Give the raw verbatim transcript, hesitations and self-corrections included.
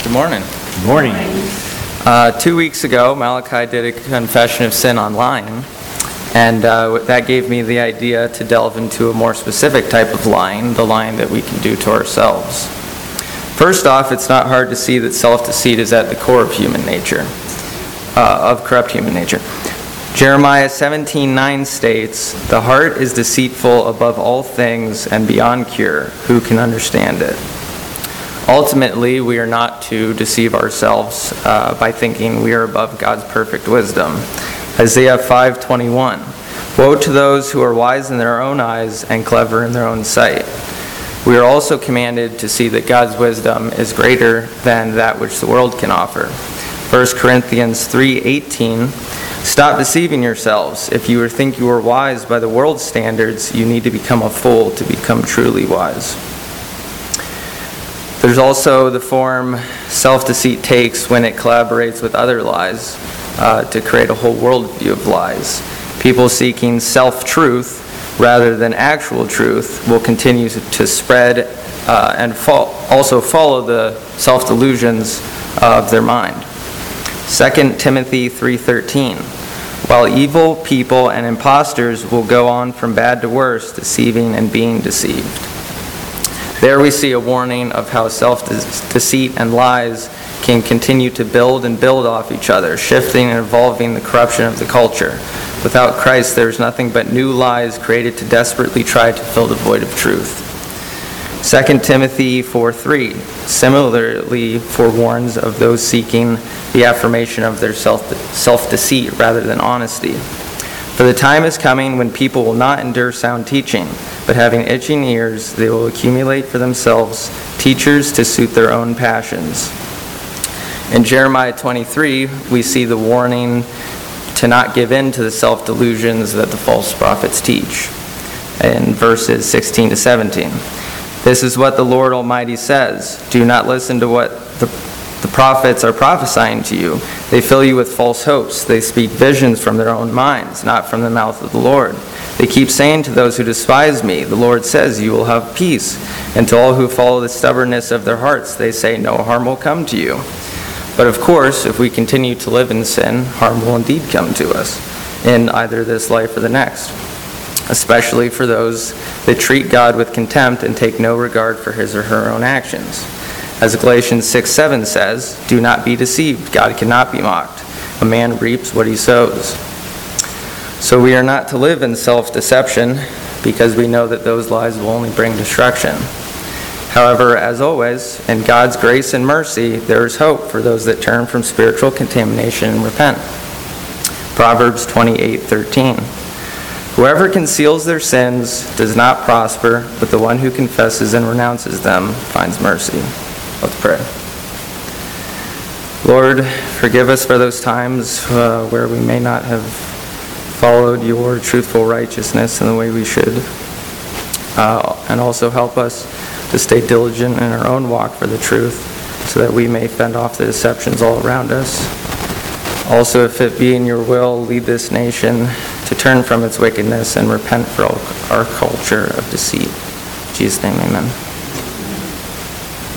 Good morning. Good morning. Uh, two weeks ago, Malachi did a confession of sin on lying, and uh, that gave me the idea to delve into a more specific type of lying, the lying that we can do to ourselves. First off, it's not hard to see that self-deceit is at the core of human nature, uh, of corrupt human nature. Jeremiah seventeen nine states, "The heart is deceitful above all things and beyond cure. Who can understand it?" Ultimately, we are not to deceive ourselves uh, by thinking we are above God's perfect wisdom. Isaiah five twenty-one, "Woe to those who are wise in their own eyes and clever in their own sight." We are also commanded to see that God's wisdom is greater than that which the world can offer. First Corinthians three eighteen, "Stop deceiving yourselves. If you think you are wise by the world's standards, you need to become a fool to become truly wise." There's also the form self-deceit takes when it collaborates with other lies uh, to create a whole worldview of lies. People seeking self-truth rather than actual truth will continue to spread uh, and fo- also follow the self-delusions of their mind. Second Timothy three thirteen, "While evil people and impostors will go on from bad to worse, deceiving and being deceived." There we see a warning of how self-deceit and lies can continue to build and build off each other, shifting and evolving the corruption of the culture. Without Christ, there is nothing but new lies created to desperately try to fill the void of truth. Second Timothy four three similarly forewarns of those seeking the affirmation of their self, self-deceit rather than honesty. "For the time is coming when people will not endure sound teaching, but having itching ears, they will accumulate for themselves teachers to suit their own passions." In Jeremiah twenty-three, we see the warning to not give in to the self-delusions that the false prophets teach. In verses sixteen to seventeen, "This is what the Lord Almighty says. Do not listen to what the The prophets are prophesying to you. They fill you with false hopes. They speak visions from their own minds, not from the mouth of the Lord. They keep saying to those who despise me, 'The Lord says you will have peace.' And to all who follow the stubbornness of their hearts, they say, 'No harm will come to you.' But of course, if we continue to live in sin, harm will indeed come to us, in either this life or the next, especially for those that treat God with contempt and take no regard for his or her own actions. As Galatians six seven says, 'Do not be deceived. God cannot be mocked. A man reaps what he sows.'" So we are not to live in self-deception because we know that those lies will only bring destruction. However, as always, in God's grace and mercy, there is hope for those that turn from spiritual contamination and repent. Proverbs twenty-eight thirteen, "Whoever conceals their sins does not prosper, but the one who confesses and renounces them finds mercy." Let's pray. Lord, forgive us for those times uh, where we may not have followed your truthful righteousness in the way we should. Uh, and also help us to stay diligent in our own walk for the truth so that we may fend off the deceptions all around us. Also, if it be in your will, lead this nation to turn from its wickedness and repent for all our culture of deceit. In Jesus' name, amen.